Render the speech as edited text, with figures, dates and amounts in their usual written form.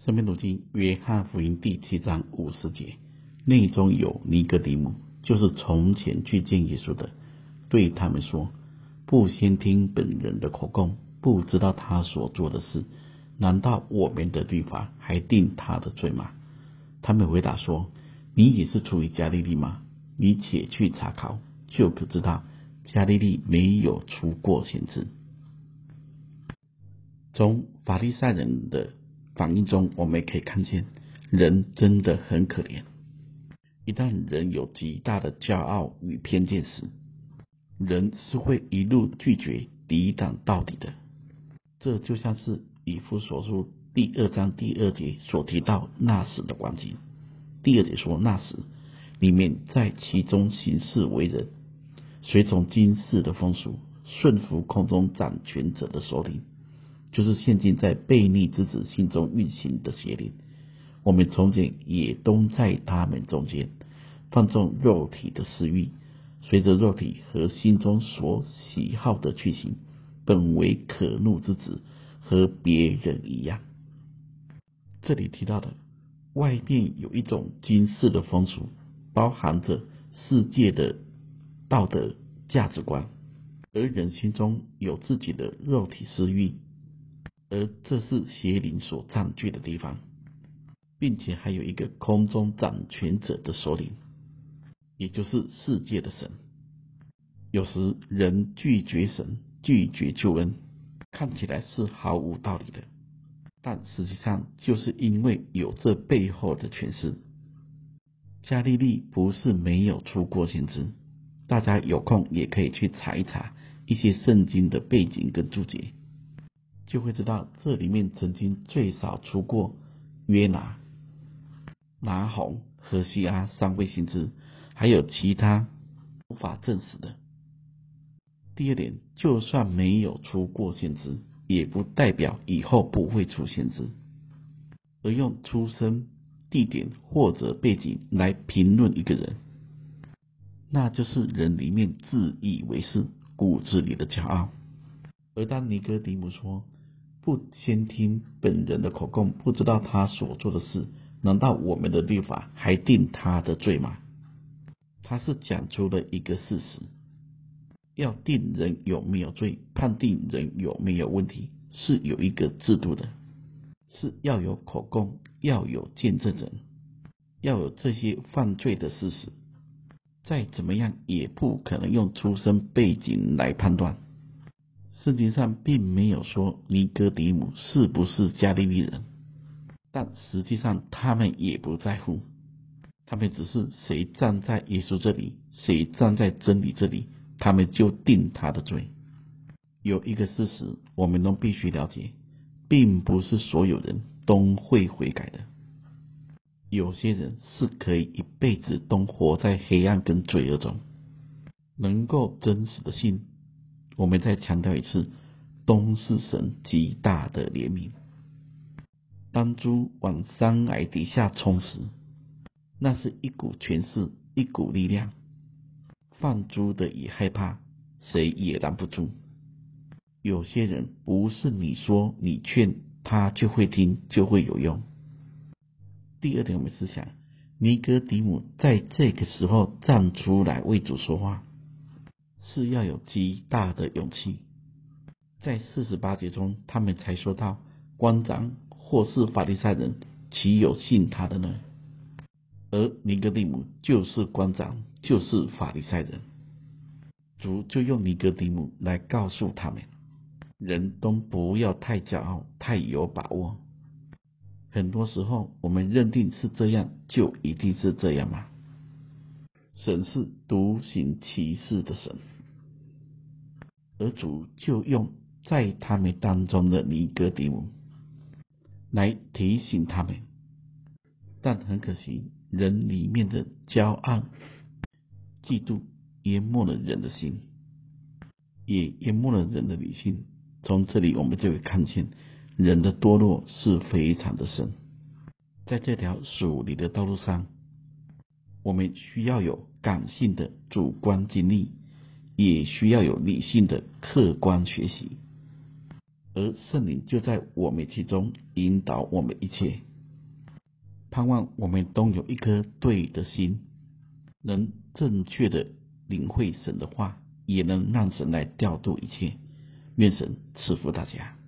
生命读经约翰福音第7章50节，内中有尼哥底母，就是从前去见耶稣的，对他们说：不先听本人的口供，不知道他所做的事，难道我们的律法还定他的罪吗？他们回答说：你也是出于加利利吗？你且去查考，就可知道加利利没有出过先知。从法利赛人的反应中，我们可以看见人真的很可怜。一旦人有极大的骄傲与偏见时，人是会一路拒绝抵挡到底的。这就像是以弗所书第2章第2节所提到那时的光景。第2节说，那时你们在其中行事为人，随从今世的风俗，顺服空中掌权者的首领，就是现今在悖逆之子心中运行的邪灵。我们从前也都在他们中间，放纵肉体的私欲，随着肉体和心中所喜好的去行，本为可怒之子，和别人一样。这里提到的外面有一种今世的风俗，包含着世界的道德价值观，而人心中有自己的肉体私欲，而这是邪灵所占据的地方，并且还有一个空中掌权者的首领，也就是世界的神。有时人拒绝神，拒绝救恩，看起来是毫无道理的，但实际上就是因为有这背后的诠释。加利利不是没有出过先知，大家有空也可以去查一查一些圣经的背景跟注解，就会知道这里面曾经最少出过约拿、拿鸿、何西阿3位先知，还有其他无法证实的。第二点，就算没有出过先知，也不代表以后不会出先知。而用出生地点或者背景来评论一个人，那就是人里面自以为是、骨子里的骄傲。而当尼哥底母说不先听本人的口供，不知道他所做的事，难道我们的律法还定他的罪吗？他是讲出了一个事实，要定人有没有罪，判定人有没有问题，是有一个制度的，是要有口供，要有见证人，要有这些犯罪的事实。再怎么样也不可能用出生背景来判断。圣经上并没有说尼哥底母是不是加利利人，但实际上他们也不在乎，他们只是谁站在耶稣这里，谁站在真理这里，他们就定他的罪。有一个事实我们都必须了解，并不是所有人都会悔改的。有些人是可以一辈子都活在黑暗跟罪恶中，能够真实的信，我们再强调一次，都是神极大的怜悯。当猪往山崖底下冲时，那是一股权势，一股力量，放猪的也害怕，谁也拦不住。有些人不是你说你劝他就会听，就会有用。第二点，我们思想尼哥底母在这个时候站出来为主说话，是要有极大的勇气。在48节中，他们才说到，官长或是法利赛人，岂有信他的呢？而尼哥底母就是官长，就是法利赛人。主就用尼哥底母来告诉他们，人都不要太骄傲，太有把握。很多时候我们认定是这样，就一定是这样吗？神是独行其事的神，而主就用在他们当中的尼哥底母来提醒他们。但很可惜，人里面的骄傲、嫉妒淹没了人的心，也淹没了人的理性。从这里我们就会看见人的堕落是非常的深。在这条属灵的道路上，我们需要有感性的主观经历，也需要有理性的客观学习，而圣灵就在我们其中引导我们一切。 盼望我们都有一颗对的心，能正确的领会神的话，也能让神来调度一切。愿神赐福大家。